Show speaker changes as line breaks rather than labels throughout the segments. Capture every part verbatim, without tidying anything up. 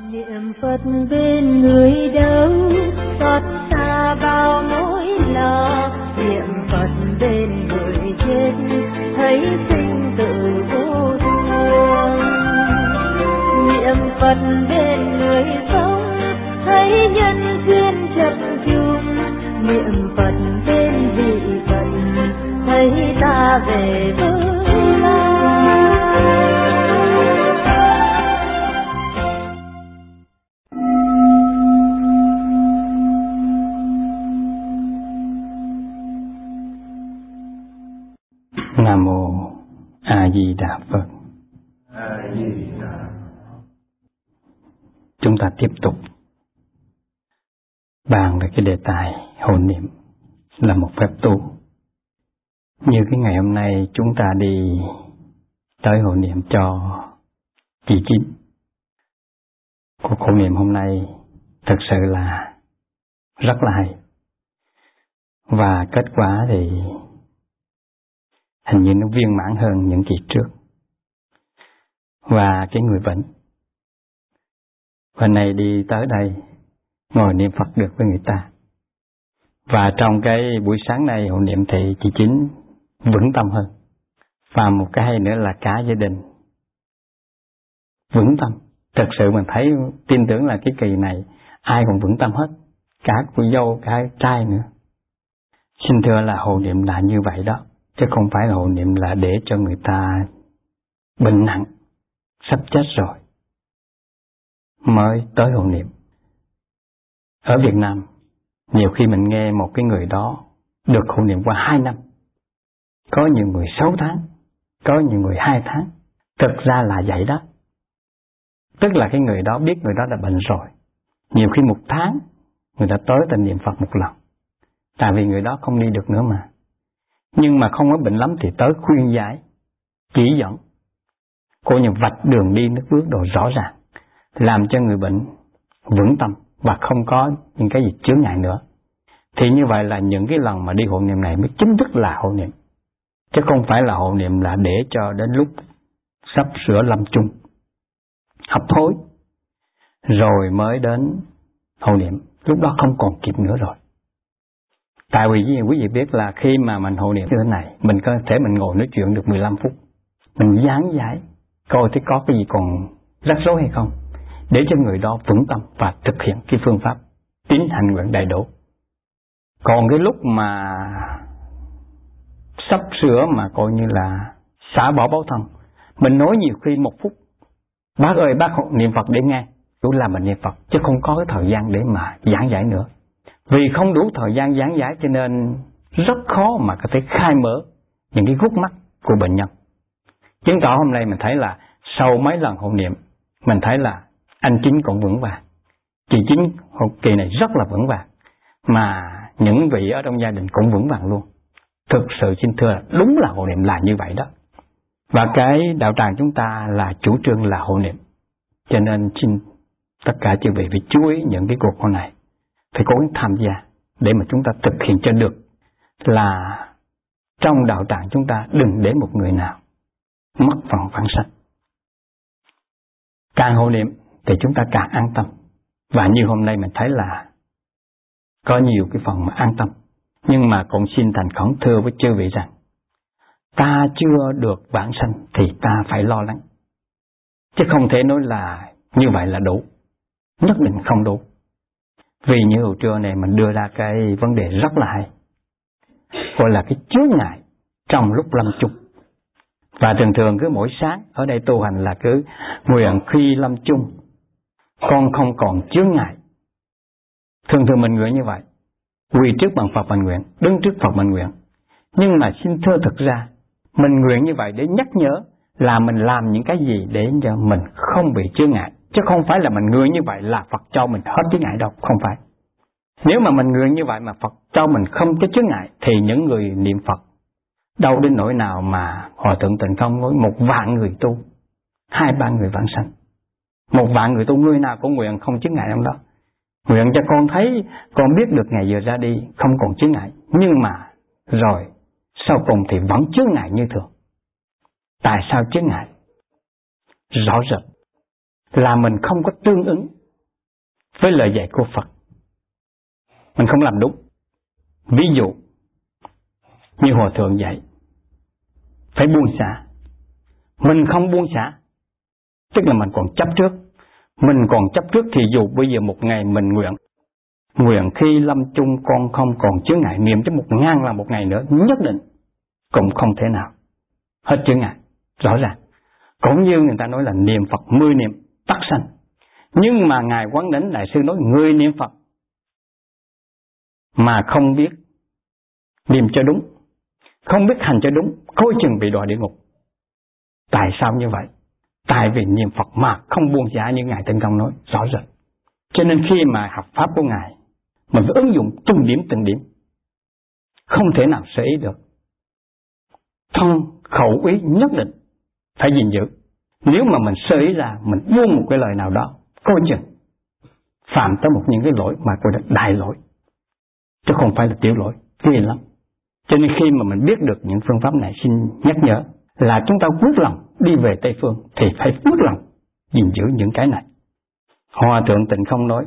Niệm Phật bên người đâu, xót xa bao nỗi lo. Niệm Phật bên người chết, thấy sinh tử vô thường. Niệm Phật bên người sống, thấy nhân duyên chập chùng. Niệm Phật bên vị Phật, thấy ta về tương lai.
Nam mô A Di Đà Phật.
A Di Đà.
Chúng ta tiếp tục bàn về cái đề tài hộ niệm là một phép tu. Như cái ngày hôm nay chúng ta đi tới hộ niệm cho chị Chín. Cuộc hộ niệm hôm nay thật sự là rất là hay. Và kết quả thì hình như nó viên mãn hơn những kỳ trước. Và cái người bệnh hôm nay đi tới đây ngồi niệm Phật được với người ta. Và trong cái buổi sáng nay hộ niệm thì chị Chín vững tâm hơn. Và một cái hay nữa là cả gia đình vững tâm. Thật sự mình thấy tin tưởng là cái kỳ này ai cũng vững tâm hết. Cả cô dâu, cả trai nữa. Xin thưa là hộ niệm là như vậy đó. Chứ không phải là hộ niệm là để cho người ta bệnh nặng, sắp chết rồi mới tới hộ niệm. Ở Việt Nam, nhiều khi mình nghe một cái người đó được hộ niệm qua hai năm. Có nhiều người sáu tháng, có nhiều người hai tháng. Thực ra là vậy đó. Tức là cái người đó biết người đó đã bệnh rồi. Nhiều khi một tháng người ta tới tên niệm Phật một lần. Tại vì người đó không đi được nữa mà. Nhưng mà không có bệnh lắm thì tới khuyên giải, chỉ dẫn. Cô như vạch đường đi nước bước đồ rõ ràng. Làm cho người bệnh vững tâm và không có những cái gì chướng ngại nữa. Thì như vậy là những cái lần mà đi hộ niệm này mới chính thức là hộ niệm. Chứ không phải là hộ niệm là để cho đến lúc sắp sửa lâm chung, hấp hối, rồi mới đến hộ niệm. Lúc đó không còn kịp nữa rồi. Tại vì quý vị biết là khi mà mình hộ niệm như thế này, mình có thể mình ngồi nói chuyện được mười lăm phút. Mình dán giải, coi thấy có cái gì còn rắc rối hay không. Để cho người đó vững tâm và thực hiện cái phương pháp tín hành nguyện đầy đủ. Còn cái lúc mà sắp sửa mà coi như là xả bỏ báo thân, mình nói nhiều khi một phút, bác ơi bác niệm Phật để nghe, đủ là mình niệm Phật, chứ không có cái thời gian để mà giảng giải nữa. Vì không đủ thời gian giảng giải cho nên rất khó mà có thể khai mở những cái gút mắt của bệnh nhân. Chứng tỏ hôm nay mình thấy là sau mấy lần hộ niệm, mình thấy là anh Chính cũng vững vàng. Chị Chính kỳ này rất là vững vàng. Mà những vị ở trong gia đình cũng vững vàng luôn. Thực sự xin thưa là đúng là hộ niệm là như vậy đó. Và cái đạo tràng chúng ta là chủ trương là hộ niệm. Cho nên xin tất cả chư vị phải chú ý những cái cuộc hội này. Phải cố gắng tham gia để mà chúng ta thực hiện cho được là trong đạo tràng chúng ta đừng để một người nào mất phần vãng sanh. Càng hộ niệm thì chúng ta càng an tâm. Và như hôm nay mình thấy là có nhiều cái phần mà an tâm. Nhưng mà cũng xin thành khẩn thưa với chư vị rằng ta chưa được vãng sanh thì ta phải lo lắng. Chứ không thể nói là như vậy là đủ. Nhất định không đủ. Vì như hồi trưa này mình đưa ra cái vấn đề rất là hay. Gọi là cái chướng ngại trong lúc lâm chung. Và thường thường cứ mỗi sáng ở đây tu hành là cứ nguyện khi lâm chung con không còn chướng ngại. Thường thường mình nguyện như vậy. Quỳ trước bàn Phật mình nguyện, đứng trước Phật mình nguyện. Nhưng mà xin thưa thực ra, mình nguyện như vậy để nhắc nhớ là mình làm những cái gì để cho mình không bị chướng ngại. Chứ không phải là mình nguyện như vậy là Phật cho mình hết chướng ngại đâu, không phải. Nếu mà mình nguyện như vậy mà Phật cho mình không có chướng ngại thì những người niệm Phật đâu đến nỗi nào mà Hòa Thượng Tịnh Không nói một vạn người tu, hai ba người vãng sanh. Một vạn người tu, người nào cũng nguyện không chướng ngại trong đó. Nguyện cho con thấy, con biết được ngày giờ ra đi không còn chướng ngại. Nhưng mà rồi sau cùng thì vẫn chướng ngại như thường. Tại sao chướng ngại? Rõ rệt là mình không có tương ứng với lời dạy của Phật. Mình không làm đúng. Ví dụ như Hòa Thượng dạy, phải buông xả. Mình không buông xả, tức là mình còn chấp trước. Mình còn chấp trước thì dù bây giờ một ngày mình nguyện, nguyện khi lâm chung con không còn chướng ngại, niệm cho một ngàn là một ngày nữa, nhất định cũng không thể nào hết chướng ngại. Rõ ràng. Cũng như người ta nói là niệm Phật mười niệm tắc sanh. Nhưng mà Ngài Quán Đỉnh Đại Sư nói người niệm Phật mà không biết niệm cho đúng, không biết hành cho đúng, coi chừng bị đọa địa ngục. Tại sao như vậy? Tại vì niệm Phật mà không buông xả như Ngài Tịnh Không nói rõ rệt. Cho nên khi mà học Pháp của Ngài, mình phải ứng dụng từng điểm từng điểm. Không thể nào sơ ý được. Thân khẩu ý nhất định phải gìn giữ. Nếu mà mình sơ ý ra, mình buông một cái lời nào đó, coi chừng phạm tới một những cái lỗi mà gọi là đại lỗi, chứ không phải là tiểu lỗi, ghê lắm. Cho nên khi mà mình biết được những phương pháp này, xin nhắc nhở là chúng ta quyết lòng đi về Tây Phương thì phải quyết lòng gìn giữ những cái này. Hòa Thượng Tịnh Không nói,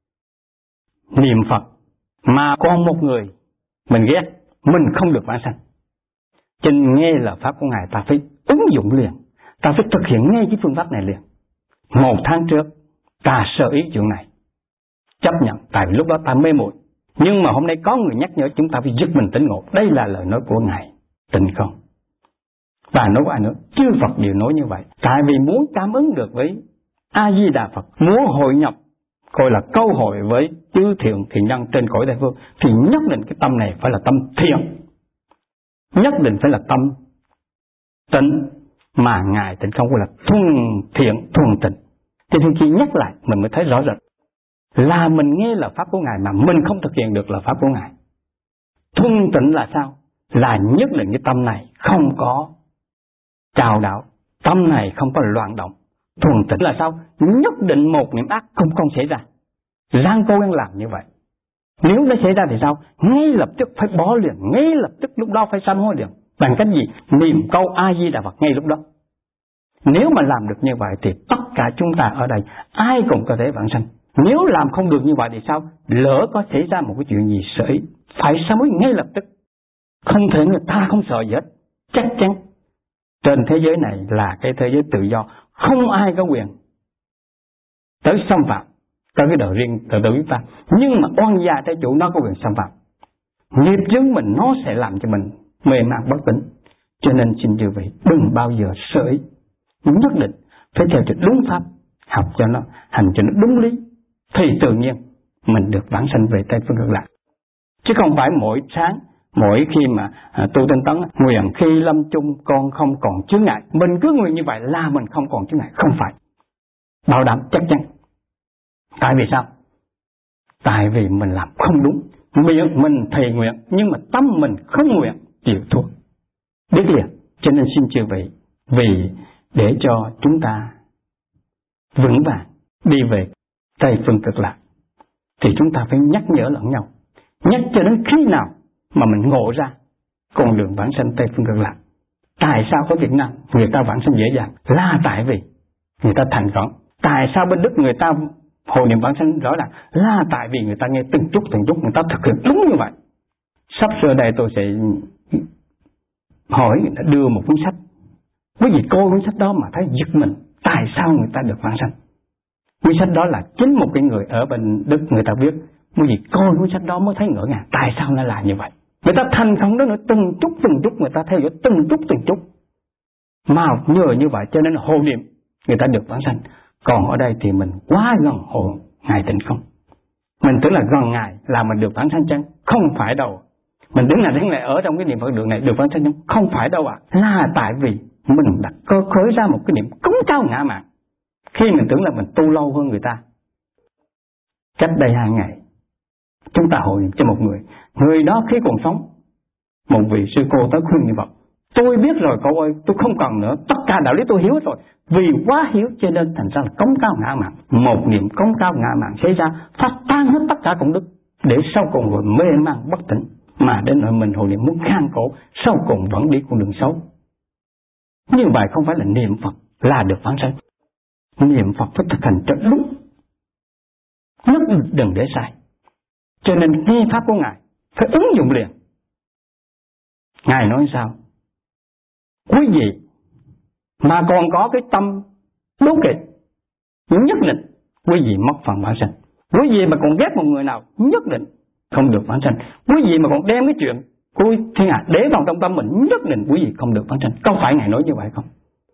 niệm Phật mà còn một người mình ghét, mình không được vãng sanh. Cho nên nghe là pháp của Ngài ta phải ứng dụng liền, ta phải thực hiện ngay cái phương pháp này liền. Một tháng trước ta sơ ý chuyện này, chấp nhận, tại vì lúc đó ta mê muội. Nhưng mà hôm nay có người nhắc nhở chúng ta phải giật mình tỉnh ngộ. Đây là lời nói của Ngài Tịnh Không. Và nói của ai nữa, chư Phật đều nói như vậy. Tại vì muốn cảm ứng được với A-di-đà Phật, muốn hội nhập, gọi là câu hội với chư thiện thiện nhân trên cõi Tây Phương, thì nhất định cái tâm này phải là tâm thiện, nhất định phải là tâm tịnh, mà Ngài Tịnh Không gọi là thuần thiện thuần tịnh. Cho nên khi nhắc lại mình mới thấy rõ rệt là mình nghe là pháp của Ngài mà mình không thực hiện được là pháp của Ngài. Thuần tịnh là sao? Là nhất định cái tâm này không có trào đảo, tâm này không có loạn động. Thuần tịnh là sao? Nhất định một niệm ác không không xảy ra. Ráng cố gắng làm như vậy. Nếu nó xảy ra thì sao? Ngay lập tức phải bỏ liền, ngay lập tức lúc đó phải sám hối liền. Bằng cách gì? Niệm câu A-di-đà Phật ngay lúc đó. Nếu mà làm được như vậy thì tất cả chúng ta ở đây ai cũng có thể vãng sanh. Nếu làm không được như vậy thì sao? Lỡ có xảy ra một cái chuyện gì sợ ý, phải sám hối ngay lập tức. Không thể người ta không sợ gì hết. Chắc chắn trên thế giới này là cái thế giới tự do, không ai có quyền tới xâm phạm tới cái đời riêng tự tự chúng ta. Nhưng mà oan gia trái chủ nó có quyền xâm phạm. Nghiệp chướng mình nó sẽ làm cho mình mê man bất tỉnh. Cho nên xin chư vị đừng bao giờ sợ ý, nhất định phải theo cho đúng pháp, học cho nó, hành cho nó đúng lý, thì tự nhiên mình được vãng sanh về Tây Phương Cực Lạc. Chứ không phải mỗi sáng, mỗi khi mà à, tu tinh tấn, nguyện khi lâm chung con không còn chướng ngại, mình cứ nguyện như vậy là mình không còn chướng ngại. Không phải, bảo đảm chắc chắn. Tại vì sao? Tại vì mình làm không đúng. Miệng mình thề nguyện nhưng mà tâm mình không nguyện, chịu thua. Biết liền. Cho nên xin chư vị, vì để cho chúng ta vững vàng đi về Tây Phương Cực Lạc thì chúng ta phải nhắc nhở lẫn nhau, nhắc cho đến khi nào mà mình ngộ ra con đường vãng sanh Tây Phương Cực Lạc. Tại sao ở Việt Nam người ta vãng sanh dễ dàng? Là tại vì người ta thành khẩn. Tại sao bên Đức người ta hồi niệm vãng sanh rõ ràng? Là tại vì người ta nghe từng chút từng chút, người ta thực hiện đúng như vậy. Sắp sửa đây tôi sẽ hỏi người ta đưa một cuốn sách. Quý vị coi cuốn sách đó mà thấy giật mình, tại sao người ta được vãng sanh? Cuốn sách đó là chính một cái người ở bên Đức người ta viết. Quý vị coi cuốn sách đó mới thấy ngỡ ngàng, tại sao nó là như vậy? Người ta thành không đó nữa, từng chút từng chút người ta theo dõi từng chút từng chút. Mà nhờ như vậy cho nên hộ niệm người ta được vãng sanh. Còn ở đây thì mình quá gần hộ Ngài Tịnh Không. Mình tưởng là gần Ngài là mình được vãng sanh chăng? Không phải đâu. Mình đứng là đứng lại ở trong cái niệm Phật đường này được vãng sanh chăng? Không phải đâu ạ. À. Là tại vì mình đã cơ khởi ra một cái niệm cống cao ngã mạn. Khi mình tưởng là mình tu lâu hơn người ta. Cách đây hai ngày, chúng ta hội niệm cho một người. Người đó khi còn sống, một vị sư cô tới khuyên như vậy: tôi biết rồi cậu ơi, tôi không cần nữa, tất cả đạo lý tôi hiểu rồi. Vì quá hiểu cho nên thành ra là cống cao ngã mạn. Một niệm cống cao ngã mạn xảy ra, phát tan hết tất cả công đức, để sau cùng rồi mê man bất tỉnh. Mà đến nỗi mình hội niệm muốn khang cổ, sau cùng vẫn đi con đường xấu. Như vậy không phải là niệm Phật là được vãng sanh. Niệm Phật phải thực hành cho đúng, nhất đừng để sai. Cho nên nghe pháp của Ngài phải ứng dụng liền. Ngài nói sao? Quý vị mà còn có cái tâm đố kỵ, nhất định quý vị mất phần vãng sanh. Quý vị mà còn ghét một người nào, nhất định không được vãng sanh. Quý vị mà còn đem cái chuyện của thiên hạ để vào trong tâm mình, nhất định quý vị không được vãng sanh. Có phải Ngài nói như vậy không?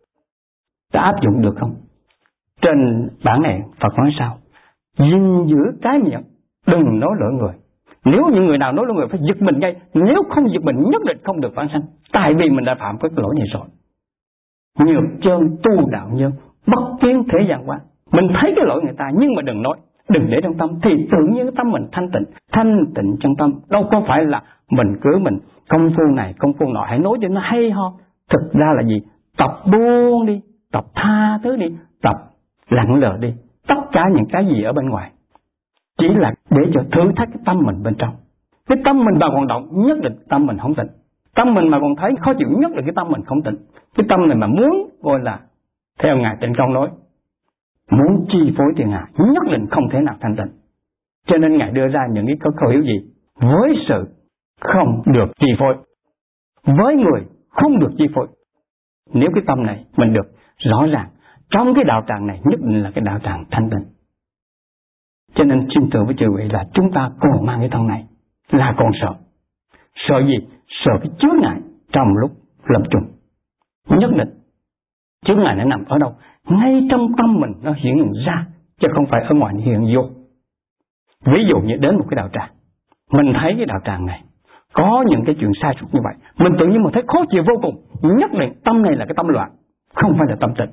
Đã áp dụng được không? Trên bản này Phật nói sao? Gìn giữ cái miệng, đừng nói lỗi người. Nếu những người nào nói lỗi người phải giật mình ngay. Nếu không giật mình nhất định không được vãng sanh. Tại vì mình đã phạm cái lỗi này rồi. Nhược chân tu đạo nhân, bất kiến thế gian quan. Mình thấy cái lỗi người ta nhưng mà đừng nói, đừng để trong tâm, thì tự nhiên cái tâm mình thanh tịnh. Thanh tịnh trong tâm. Đâu có phải là mình cứ mình công phu này công phu nọ hãy nói cho nó hay ho. Thực ra là gì? Tập buông đi, tập tha thứ đi, tập lặng lờ đi. Tất cả những cái gì ở bên ngoài chỉ là để cho thử thách cái tâm mình bên trong. Cái tâm mình mà còn động, nhất định tâm mình không tịnh. Tâm mình mà còn thấy khó chịu, nhất là cái tâm mình không tịnh. Cái tâm này mà muốn gọi là theo Ngài Tịnh Không nói, muốn chi phối thiên hạ, nhất định không thể nào thanh tịnh. Cho nên Ngài đưa ra những cái khẩu hiệu gì? Với sự không được chi phối, với người không được chi phối. Nếu cái tâm này mình được rõ ràng, trong cái đạo tràng này nhất định là cái đạo tràng thanh tịnh. Cho nên xin thưa với chư vị là chúng ta còn mang cái thân này là còn sợ. Sợ gì? Sợ cái chướng ngại trong lúc lâm chung. Nhất định chướng ngại nó nằm ở đâu? Ngay trong tâm mình nó hiện ra, chứ không phải ở ngoài hiện vô. Ví dụ như đến một cái đạo tràng, mình thấy cái đạo tràng này có những cái chuyện sai sót như vậy, mình tự nhiên mình thấy khó chịu vô cùng, nhất định tâm này là cái tâm loạn, không phải là tâm tịnh.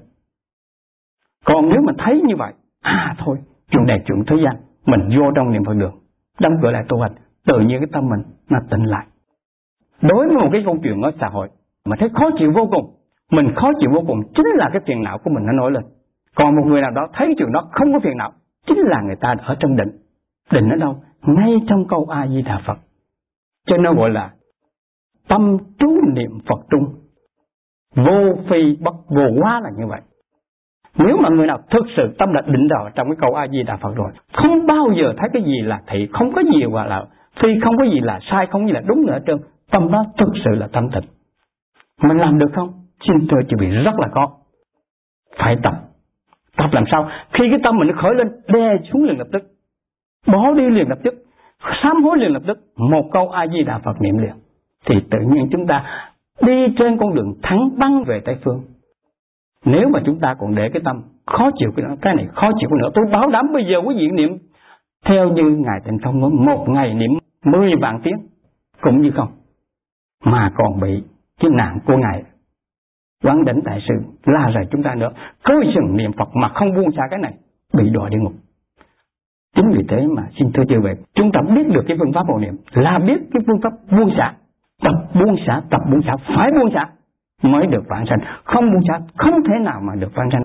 Còn nếu mình thấy như vậy, à thôi, chuyện này chuyện thế gian, mình vô trong niệm Phật đường, đóng cửa lại tu hành, tự nhiên cái tâm mình nó tịnh lại. Đối với một cái câu chuyện ở xã hội mà thấy khó chịu vô cùng, mình khó chịu vô cùng chính là cái phiền não của mình nó nổi lên. Còn một người nào đó thấy chuyện đó không có phiền não, chính là người ta ở trong định. Định ở đâu? Ngay trong câu A Di Đà Phật. Cho nên gọi là tâm trú niệm Phật trung, vô phi bất vô quá là như vậy. Nếu mà người nào thực sự tâm đã định rồi trong cái câu A Di Đà Phật rồi, không bao giờ thấy cái gì là thị, không có gì gọi là phi, không có gì là sai, không có gì là đúng nữa hết trơn. Tâm đó thực sự là tâm tịnh. Mình làm được không? Xin thưa chị bị rất là khó. Phải tập. Tập làm sao? Khi cái tâm mình nó khởi lên, đè xuống liền lập tức, bỏ đi liền lập tức, sám hối liền lập tức, một câu A Di Đà Phật niệm liền, thì tự nhiên chúng ta đi trên con đường thắng băng về Tây Phương. Nếu mà chúng ta còn để cái tâm khó chịu cái, cái này khó chịu nữa, tôi bảo đảm bây giờ quý vị niệm theo như Ngài Tịnh Không nói, một ngày niệm mười vạn tiếng cũng như không, mà còn bị cái nạn của Ngài Quán Đỉnh Đại Sư la rầy chúng ta nữa. Coi chừng niệm Phật mà không buông xả cái này, bị đọa địa ngục. Chính vì thế mà xin thưa chư vị, chúng ta biết được cái phương pháp hộ niệm là biết cái phương pháp buông xả. Tập buông xả, tập buông xả, phải buông xả mới được vãng sanh. Không buông xả không thể nào mà được vãng sanh.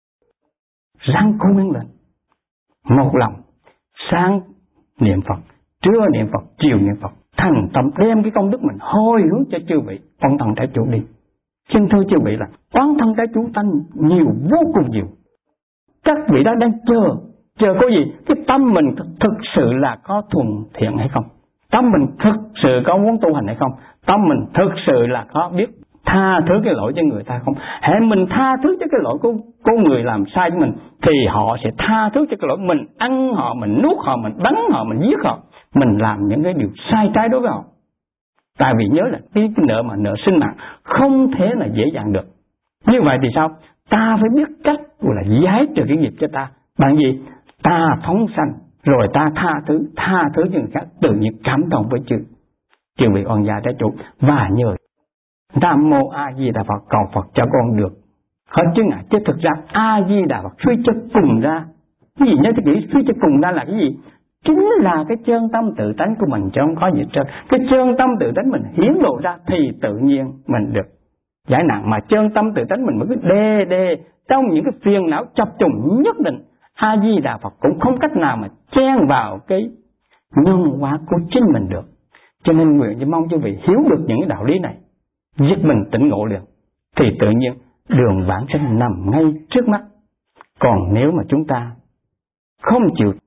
Ráng cố gắng lên, một lòng sáng niệm Phật, trưa niệm Phật, chiều niệm Phật, thành tâm đem cái công đức mình hồi hướng cho chư vị oán thân trái chủ đi. Xin thưa chư vị là oán thân trái chủ tăng nhiều, vô cùng nhiều. Các vị đó đang chờ, chờ có gì? Cái tâm mình thực sự là có thuần thiện hay không? Tâm mình thực sự có muốn tu hành hay không? Tâm mình thực sự là có biết tha thứ cái lỗi cho người ta không? Hễ mình tha thứ cho cái lỗi của, của người làm sai với mình, thì họ sẽ tha thứ cho cái lỗi mình ăn họ, mình nuốt họ, mình bắn họ, mình giết họ, mình làm những cái điều sai trái đối với họ. Tại vì nhớ là cái nợ mà nợ sinh mạng không thể là dễ dàng được. Như vậy thì sao? Ta phải biết cách gọi là giải trừ cái nghiệp cho ta. Bằng gì? Ta phóng sanh, rồi ta tha thứ, tha thứ cho người khác, tự nhiên cảm động với chư chư vị oan gia trái chủ, và nhờ Nam Mô A Di Đà Phật cầu Phật cho con được hết chứng ngại. Chứ thực ra A Di Đà Phật suy cho cùng ra, cái gì nhớ cho kỹ, suy cho cùng ra là cái gì? Chính là cái chân tâm tự tánh của mình, chứ không có gì trơn. Cái chân tâm tự tánh mình hiển lộ ra thì tự nhiên mình được giải nạn. Mà chân tâm tự tánh mình mới cứ đê đê trong những cái phiền não chập trùng, nhất định A Di Đà Phật cũng không cách nào mà chen vào cái nhân hóa của chính mình được. Cho nên nguyện cho mong quý vị hiểu được những cái đạo lý này, giết mình tỉnh ngộ liền, thì tự nhiên đường vãng sanh nằm ngay trước mắt. Còn nếu mà chúng ta không chịu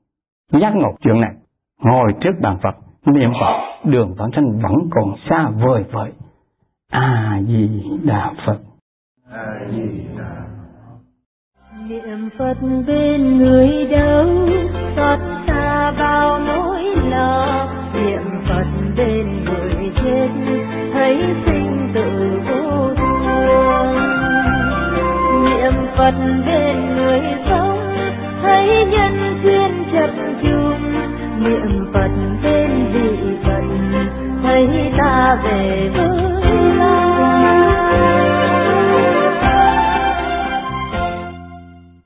giác ngộ chuyện này, ngồi trước bàn Phật niệm Phật, đường vãng sanh vẫn còn xa vời vợi. A Di Đà Phật.
A Di Đà.
Niệm Phật bên người đâu, xót xa bao nỗi lo. Niệm Phật bên người chết, thấy sinh tử vô thường. Niệm Phật bên người sống, thấy nhân duyên chập chùng. Niệm Phật bên vị Phật, thấy ta về với